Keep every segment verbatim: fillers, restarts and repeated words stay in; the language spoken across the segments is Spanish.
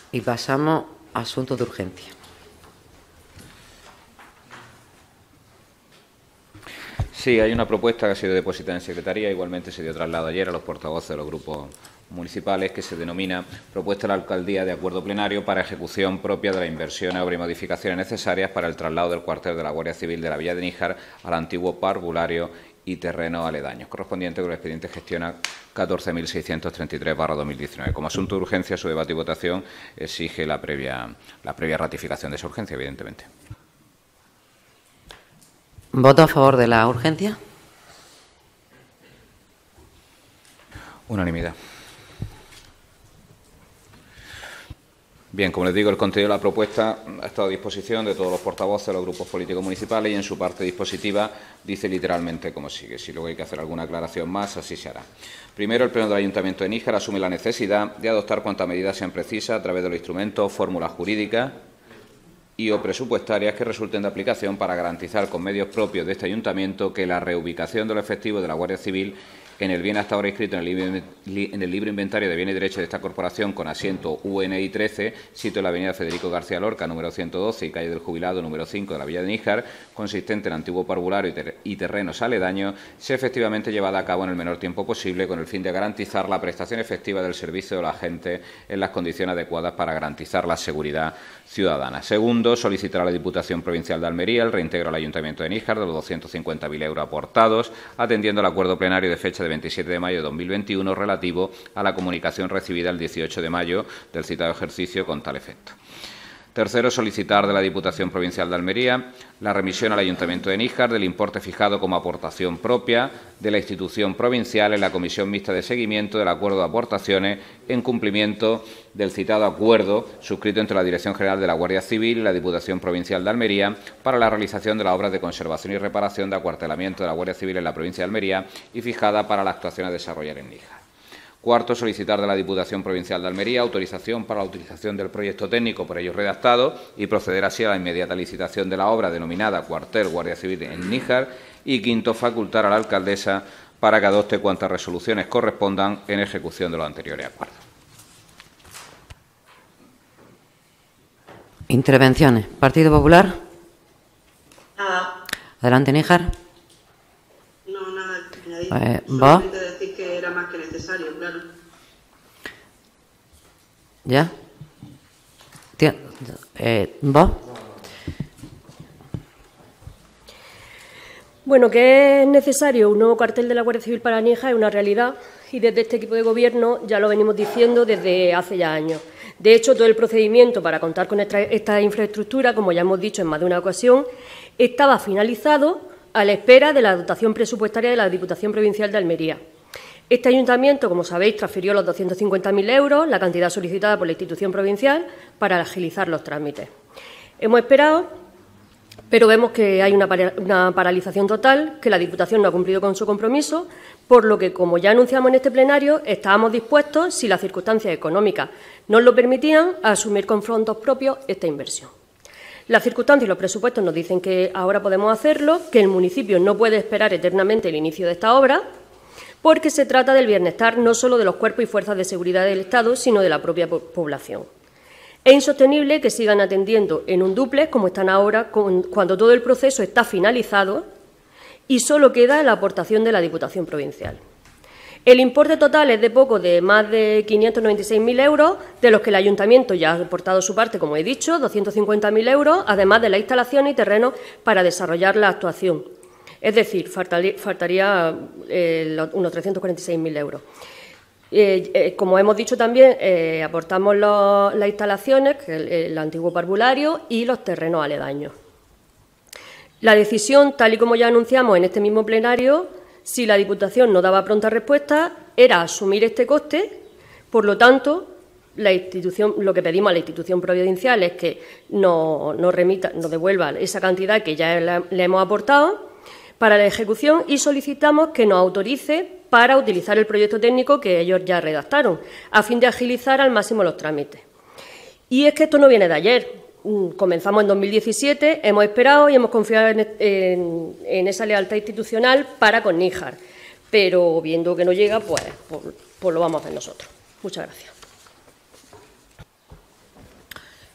Y pasamos a asuntos de urgencia. Sí, hay una propuesta que ha sido depositada en Secretaría, igualmente se dio traslado ayer a los portavoces de los grupos municipales, que se denomina Propuesta de la Alcaldía de Acuerdo Plenario para ejecución propia de las inversiones, obras y modificaciones necesarias para el traslado del cuartel de la Guardia Civil de la Villa de Níjar al antiguo parvulario y terrenos aledaños, correspondiente con el expediente gestiona catorce mil seiscientos treinta y tres barra dos mil diecinueve. Como asunto de urgencia, su debate y votación exige la previa, la previa ratificación de esa urgencia, evidentemente. ¿Voto a favor de la urgencia? Unanimidad. Bien, como les digo, el contenido de la propuesta ha estado a disposición de todos los portavoces de los grupos políticos municipales y en su parte dispositiva dice literalmente como sigue. Si luego hay que hacer alguna aclaración más, así se hará. Primero, el Pleno del Ayuntamiento de Níjar asume la necesidad de adoptar cuantas medidas sean precisas a través de los instrumentos, fórmulas jurídicas y o presupuestarias que resulten de aplicación para garantizar con medios propios de este Ayuntamiento que la reubicación de los efectivos de la Guardia Civil en el bien hasta ahora inscrito en el, libre, en el libro inventario de bienes y derechos de esta corporación con asiento U N I trece, sitio en la avenida Federico García Lorca, número ciento doce y calle del Jubilado, número cinco de la Villa de Níjar, consistente en antiguo parvulario y, ter y terrenos aledaños, sea efectivamente llevada a cabo en el menor tiempo posible con el fin de garantizar la prestación efectiva del servicio de la gente en las condiciones adecuadas para garantizar la seguridad ciudadana. Segundo, solicitar a la Diputación Provincial de Almería el reintegro al Ayuntamiento de Níjar de los doscientos cincuenta mil euros aportados, atendiendo al acuerdo plenario de fecha de veintisiete de mayo de dos mil veintiuno relativo a la comunicación recibida el dieciocho de mayo del citado ejercicio con tal efecto. Tercero, solicitar de la Diputación Provincial de Almería la remisión al Ayuntamiento de Níjar del importe fijado como aportación propia de la institución provincial en la Comisión Mixta de Seguimiento del Acuerdo de Aportaciones en cumplimiento del citado acuerdo suscrito entre la Dirección General de la Guardia Civil y la Diputación Provincial de Almería para la realización de las obras de conservación y reparación de acuartelamiento de la Guardia Civil en la provincia de Almería y fijada para la actuación a desarrollar en Níjar. Cuarto, solicitar de la Diputación Provincial de Almería autorización para la utilización del proyecto técnico por ellos redactado y proceder así a la inmediata licitación de la obra denominada Cuartel Guardia Civil en Níjar. Y quinto, facultar a la alcaldesa para que adopte cuantas resoluciones correspondan en ejecución de los anteriores acuerdos. Intervenciones. Partido Popular. Nada. Adelante, Níjar. No, nada que añadir. Eh, Solamente decir que era más que necesario, claro. ¿Ya? Eh, ¿Vos? Bueno, que es necesario un nuevo cuartel de la Guardia Civil para Níjar es una realidad y desde este equipo de gobierno ya lo venimos diciendo desde hace ya años. De hecho, todo el procedimiento para contar con esta, esta infraestructura, como ya hemos dicho en más de una ocasión, estaba finalizado a la espera de la dotación presupuestaria de la Diputación Provincial de Almería. Este ayuntamiento, como sabéis, transfirió los doscientos cincuenta mil euros, la cantidad solicitada por la institución provincial, para agilizar los trámites. Hemos esperado, pero vemos que hay una, para, una paralización total, que la Diputación no ha cumplido con su compromiso, por lo que, como ya anunciamos en este plenario, estábamos dispuestos, si las circunstancias económicas nos lo permitían, a asumir con fondos propios esta inversión. Las circunstancias y los presupuestos nos dicen que ahora podemos hacerlo, que el municipio no puede esperar eternamente el inicio de esta obra, porque se trata del bienestar no solo de los cuerpos y fuerzas de seguridad del Estado, sino de la propia población. Es insostenible que sigan atendiendo en un dúplex, como están ahora, cuando todo el proceso está finalizado y solo queda la aportación de la Diputación Provincial. El importe total es de poco de más de quinientos noventa y seis mil euros, de los que el Ayuntamiento ya ha aportado su parte, como he dicho, doscientos cincuenta mil euros, además de la instalación y terrenos para desarrollar la actuación. Es decir, faltaría, faltaría eh, unos trescientos cuarenta y seis mil euros. Eh, eh, como hemos dicho también, eh, aportamos los, las instalaciones, que el, el antiguo parvulario y los terrenos aledaños. La decisión, tal y como ya anunciamos en este mismo plenario, si la Diputación no daba pronta respuesta, era asumir este coste. Por lo tanto, la institución, lo que pedimos a la institución provincial es que nos, nos remita, nos devuelva esa cantidad que ya la, le hemos aportado para la ejecución y solicitamos que nos autorice para utilizar el proyecto técnico que ellos ya redactaron, a fin de agilizar al máximo los trámites. Y es que esto no viene de ayer. Comenzamos en dos mil diecisiete, hemos esperado y hemos confiado en, en, en esa lealtad institucional para con Níjar, pero viendo que no llega, pues, pues, pues lo vamos a hacer nosotros. Muchas gracias.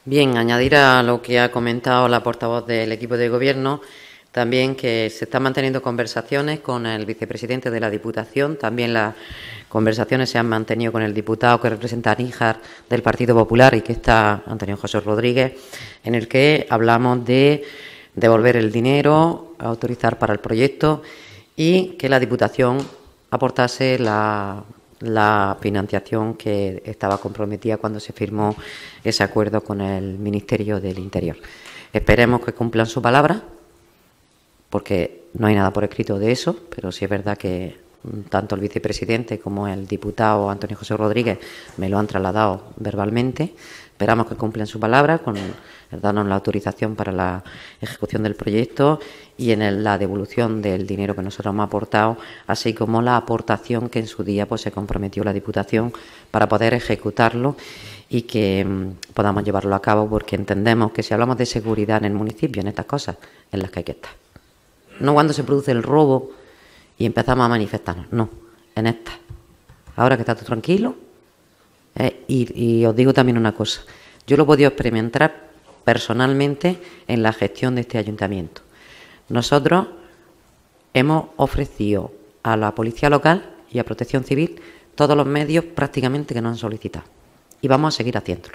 Bien, añadir a lo que ha comentado la portavoz del equipo de gobierno, también que se están manteniendo conversaciones con el vicepresidente de la Diputación, también las conversaciones se han mantenido con el diputado que representa a Níjar del Partido Popular y que está Antonio José Rodríguez, en el que hablamos de devolver el dinero, autorizar para el proyecto y que la Diputación aportase la, la financiación que estaba comprometida cuando se firmó ese acuerdo con el Ministerio del Interior. Esperemos que cumplan su palabra, porque no hay nada por escrito de eso, pero sí es verdad que tanto el vicepresidente como el diputado Antonio José Rodríguez me lo han trasladado verbalmente. Esperamos que cumplan su palabra con el darnos la autorización para la ejecución del proyecto y en el, la devolución del dinero que nosotros hemos aportado, así como la aportación que en su día pues, se comprometió la Diputación para poder ejecutarlo y que mmm, podamos llevarlo a cabo, porque entendemos que si hablamos de seguridad en el municipio, en estas cosas, en las que hay que estar. No cuando se produce el robo y empezamos a manifestarnos, no, en esta. Ahora que está todo tranquilo, eh, y, y os digo también una cosa, yo lo he podido experimentar personalmente en la gestión de este ayuntamiento. Nosotros hemos ofrecido a la Policía Local y a Protección Civil todos los medios prácticamente que nos han solicitado y vamos a seguir haciéndolo.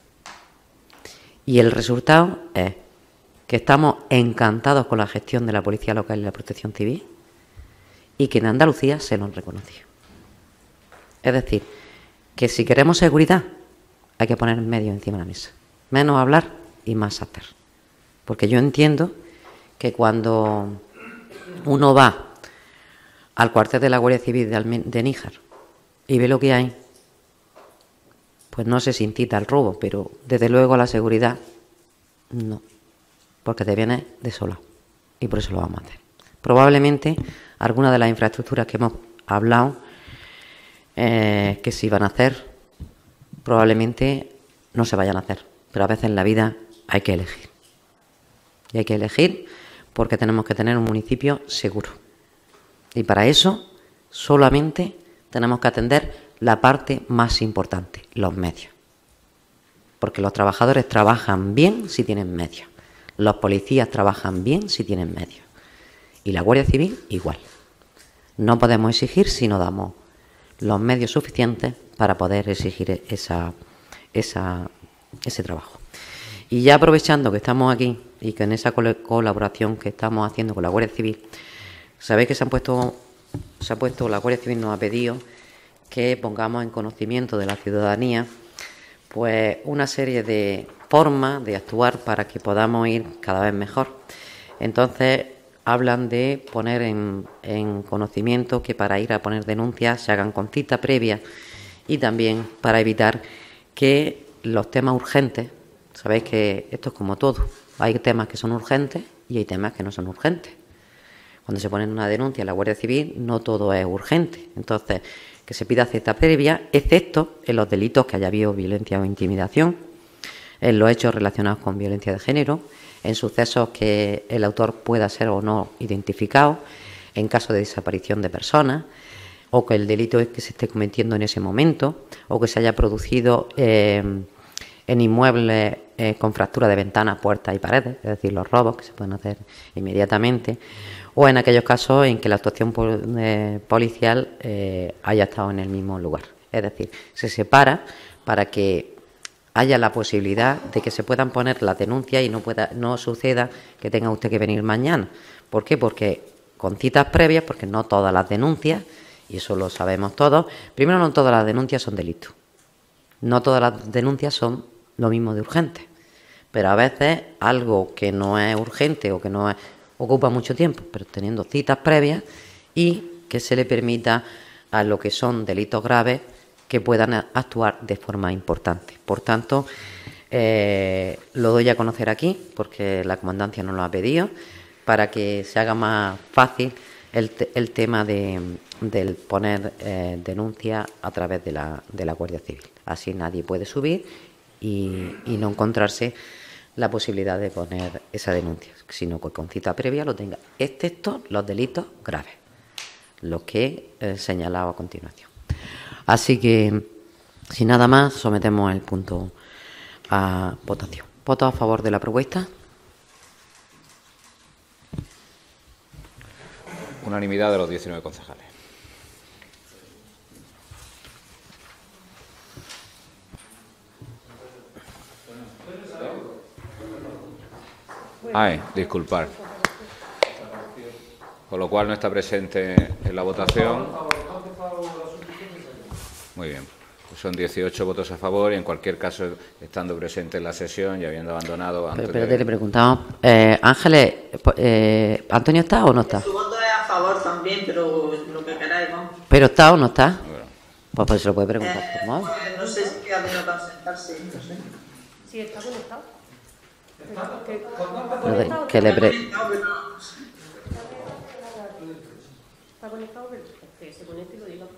Y el resultado es que estamos encantados con la gestión de la Policía Local y la Protección Civil y que en Andalucía se lo han reconocido. Es decir, que si queremos seguridad hay que poner medios encima de la mesa. Menos hablar y más hacer. Porque yo entiendo que cuando uno va al cuartel de la Guardia Civil de, Alme- de Níjar y ve lo que hay, pues no se incita al robo, pero desde luego a la seguridad no. Porque te viene desolado y por eso lo vamos a hacer. Probablemente algunas de las infraestructuras que hemos hablado eh, que se iban a hacer probablemente no se vayan a hacer, pero a veces en la vida hay que elegir y hay que elegir porque tenemos que tener un municipio seguro y para eso solamente tenemos que atender la parte más importante, los medios, porque los trabajadores trabajan bien si tienen medios. Los policías trabajan bien si tienen medios. Y la Guardia Civil igual. No podemos exigir si no damos los medios suficientes para poder exigir esa, esa, ese trabajo. Y ya aprovechando que estamos aquí y que en esa colaboración que estamos haciendo con la Guardia Civil, sabéis que se han puesto, se ha puesto, la Guardia Civil nos ha pedido que pongamos en conocimiento de la ciudadanía pues una serie de formas de actuar para que podamos ir cada vez mejor. Entonces hablan de poner en, en conocimiento que para ir a poner denuncias se hagan con cita previa y también para evitar que los temas urgentes, sabéis que esto es como todo, hay temas que son urgentes y hay temas que no son urgentes. Cuando se pone una denuncia en la Guardia Civil no todo es urgente, entonces que se pida cita previa, excepto en los delitos que haya habido violencia o intimidación, en los hechos relacionados con violencia de género, en sucesos que el autor pueda ser o no identificado, en caso de desaparición de personas, o que el delito es que se esté cometiendo en ese momento, o que se haya producido eh, en inmuebles eh, con fractura de ventanas, puertas y paredes, es decir, los robos que se pueden hacer inmediatamente, o en aquellos casos en que la actuación eh, policial eh, haya estado en el mismo lugar. Es decir, se separa para que haya la posibilidad de que se puedan poner las denuncias y no pueda, no suceda que tenga usted que venir mañana. ¿Por qué? Porque con citas previas, porque no todas las denuncias, y eso lo sabemos todos, primero no todas las denuncias son delitos. No todas las denuncias son lo mismo de urgentes. Pero a veces algo que no es urgente o que no es, ocupa mucho tiempo, pero teniendo citas previas y que se le permita a lo que son delitos graves que puedan actuar de forma importante. Por tanto, eh, lo doy a conocer aquí, porque la comandancia nos lo ha pedido, para que se haga más fácil el, te el tema de del poner eh, denuncia a través de la, de la Guardia Civil. Así nadie puede subir y, y no encontrarse la posibilidad de poner esa denuncia, sino que con cita previa lo tenga, excepto los delitos graves, los que he señalado a continuación. Así que, sin nada más, sometemos el punto a votación. ¿Votos a favor de la propuesta? Unanimidad de los diecinueve concejales. Ay, disculpar. Con lo cual no está presente en la votación. Muy bien. Pues son dieciocho votos a favor y, en cualquier caso, estando presente en la sesión y habiendo abandonado antes. Pero, pero de... le preguntamos, eh, Ángeles, eh, ¿Antonio está o no está? Su voto es a favor también, pero lo que queráis, ¿no? ¿Pero está o no está? Bueno, Pues, pues se lo puede preguntar, Eh, por favor. pues no sé si queda menos para sentarse, no sé. Sí, está conectado. Lo de- que le pre- No, pero no. Está conectado, pero que se conecte y lo diga.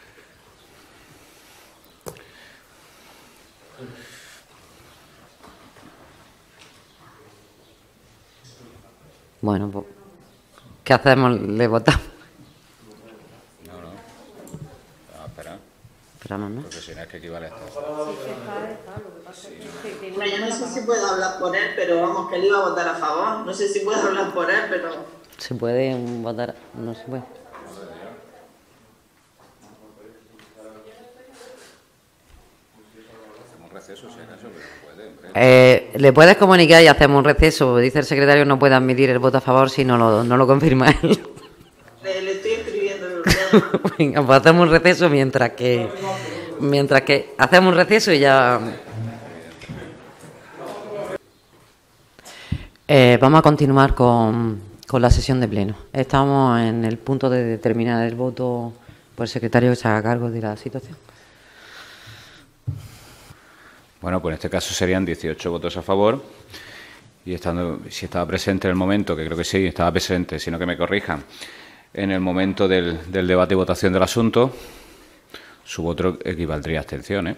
Bueno, pues, ¿qué hacemos? ¿Le votamos? no, no. Vamos a esperar. Esperamos, ¿no? Porque si no es que equivale a esto. Sí, que está, está. Lo que pasa es que tiene Bueno, yo no una sé cámara si puedo hablar por él, pero vamos, que él iba a votar a favor. No sé si puedo hablar por él, pero... ¿Se puede votar? No se puede. Hacemos receso, si acaso, pero no puede. hombre. Eh, ¿Le puedes comunicar y hacemos un receso? Dice el secretario, no puede admitir el voto a favor si no lo, no lo confirma él. Le, le estoy escribiendo el tema. Venga, pues hacemos un receso mientras que... Mientras que hacemos un receso y ya... Eh, vamos a continuar con, con la sesión de pleno. Estamos en el punto de determinar el voto por el secretario que se haga cargo de la situación. Bueno, pues en este caso serían dieciocho votos a favor y, estando, si estaba presente en el momento, que creo que sí, estaba presente, sino que me corrijan, en el momento del, del debate y votación del asunto, su voto equivaldría a abstención, ¿eh?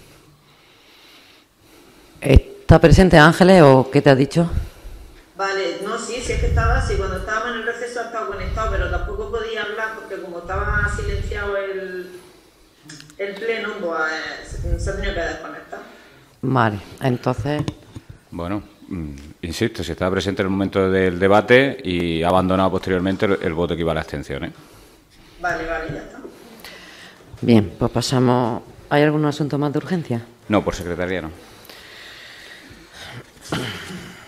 ¿Está presente Ángeles o qué te ha dicho? Vale, no, sí, sí es que estaba así. Cuando estábamos en el receso estaba conectado, pero tampoco podía hablar porque como estaba silenciado el, el pleno, pues se, se ha tenido que desconectar. Vale, entonces... Bueno, mm, insisto, si estaba presente en el momento del debate y ha abandonado posteriormente, el, el voto equivale a abstención, ¿eh? Vale, vale, ya está. Bien, pues pasamos... ¿Hay algún asunto más de urgencia? No, por secretaría no.